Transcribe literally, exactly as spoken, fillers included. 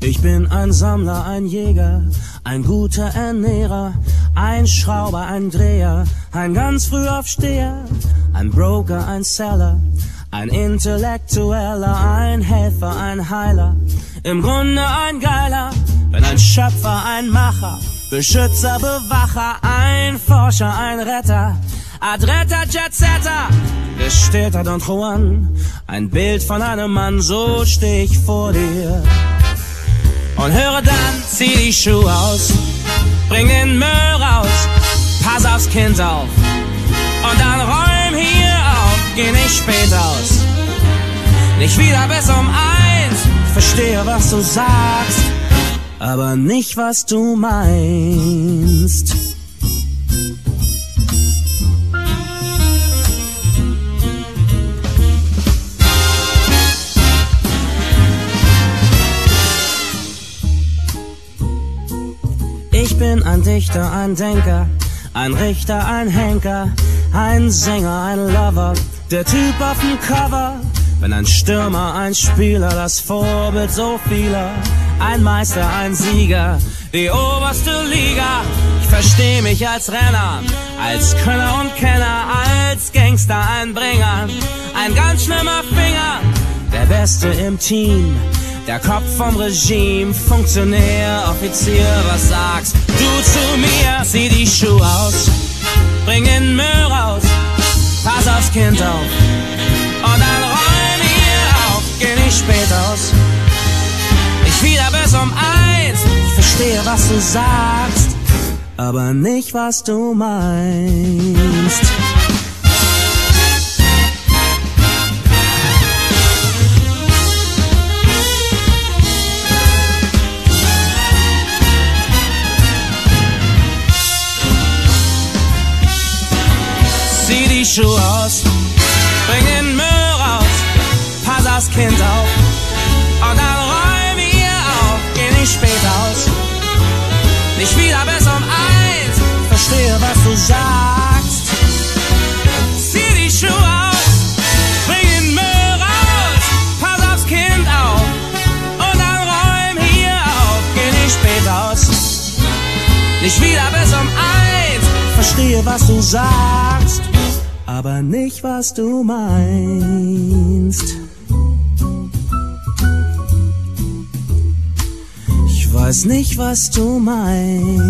Ich bin ein Sammler, ein Jäger, ein guter Ernährer, ein Schrauber, ein Dreher, ein ganz Frühaufsteher, ein Broker, ein Seller, ein Intellektueller, ein Helfer, ein Heiler, im Grunde ein Geiler, bin ein Schöpfer, ein Macher, Beschützer, Bewacher, ein Forscher, ein Retter, Adretter, Jetsetter, gestillter Don Juan, ein Bild von einem Mann, so steh ich vor dir. Und höre dann, zieh die Schuhe aus, bring den Müll raus, pass aufs Kind auf und dann räum hier auf, geh nicht spät aus, nicht wieder bis um eins, verstehe was du sagst, aber nicht was du meinst. Ich bin ein Dichter, ein Denker, ein Richter, ein Henker, ein Sänger, ein Lover, der Typ auf dem Cover. Bin ein Stürmer, ein Spieler, das Vorbild so vieler, ein Meister, ein Sieger, die oberste Liga. Ich versteh mich als Renner, als Könner und Kenner, als Gangster, ein Bringer, ein ganz schlimmer Finger, der Beste im Team, der Kopf vom Regime, Funktionär, Offizier, was sagst du zu mir? Zieh die Schuhe aus, bring den Müll raus, pass aufs Kind auf und dann räum hier auf, geh nicht spät aus, ich wieder bis um eins, ich verstehe was du sagst, aber nicht was du meinst. Zieh die Schuhe aus, bring den Müll raus, pass aufs Kind auf und dann räum hier auf, geh nicht spät aus, nicht wieder bis um eins, verstehe was du sagst. Zieh die Schuhe aus, bring den Müll raus, pass aufs Kind auf und dann räum hier auf, geh nicht spät aus, nicht wieder bis um eins, verstehe was du sagst, aber nicht, was du meinst. Ich weiß nicht, was du meinst.